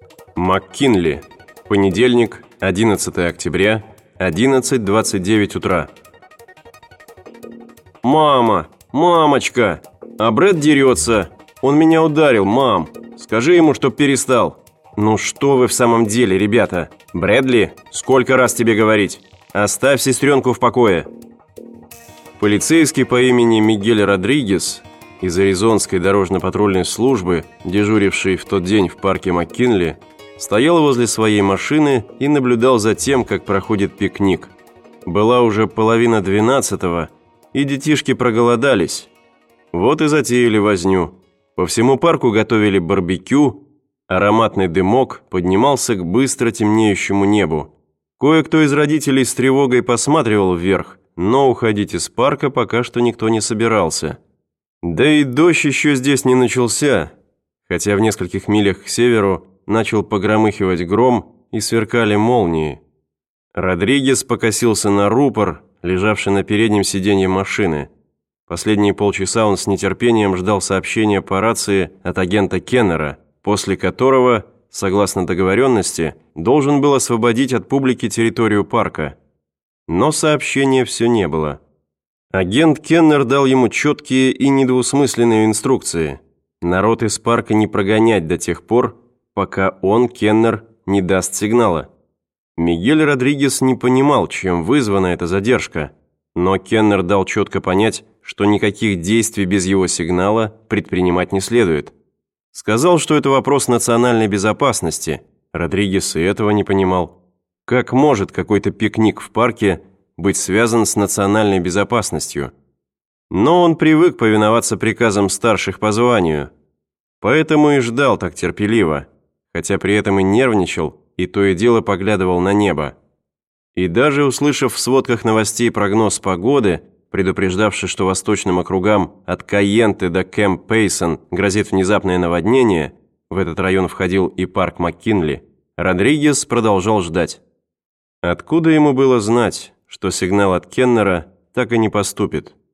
МакКинли. Понедельник, 11 октября, 11:29 утра. «Мама! Мамочка! А Брэд дерется! Он меня ударил, мам! Скажи ему, чтоб перестал!» «Ну что вы в самом деле, ребята? Брэдли, сколько раз тебе говорить? Оставь сестренку в покое!» Полицейский по имени Мигель Родригес из Аризонской дорожно-патрульной службы, дежуривший в тот день в парке МакКинли, стоял возле своей машины и наблюдал за тем, как проходит пикник. Была уже 11:30, и детишки проголодались. Вот и затеяли возню. По всему парку готовили барбекю, ароматный дымок поднимался к быстро темнеющему небу. Кое-кто из родителей с тревогой посматривал вверх, но уходить из парка пока что никто не собирался. Да и дождь еще здесь не начался, хотя в нескольких милях к северу начал погромыхивать гром и сверкали молнии. Родригес покосился на рупор, лежавший на переднем сиденье машины. Последние полчаса он с нетерпением ждал сообщения по рации от агента Кеннера, после которого, согласно договоренности, должен был освободить от публики территорию парка. Но сообщения все не было. Агент Кеннер дал ему четкие и недвусмысленные инструкции. Народ из парка не прогонять до тех пор, пока он, Кеннер, не даст сигнала. Мигель Родригес не понимал, чем вызвана эта задержка, но Кеннер дал четко понять, что никаких действий без его сигнала предпринимать не следует. Сказал, что это вопрос национальной безопасности. Родригес и этого не понимал. Как может какой-то пикник в парке быть связан с национальной безопасностью? Но он привык повиноваться приказам старших по званию, поэтому и ждал так терпеливо, хотя при этом и нервничал, и то и дело поглядывал на небо. И даже услышав в сводках новостей прогноз погоды, предупреждавший, что восточным округам от Кайенты до Кэмп Пейсон грозит внезапное наводнение, в этот район входил и парк МакКинли, Родригес продолжал ждать. Откуда ему было знать, что сигнал от Кеннера так и не поступит?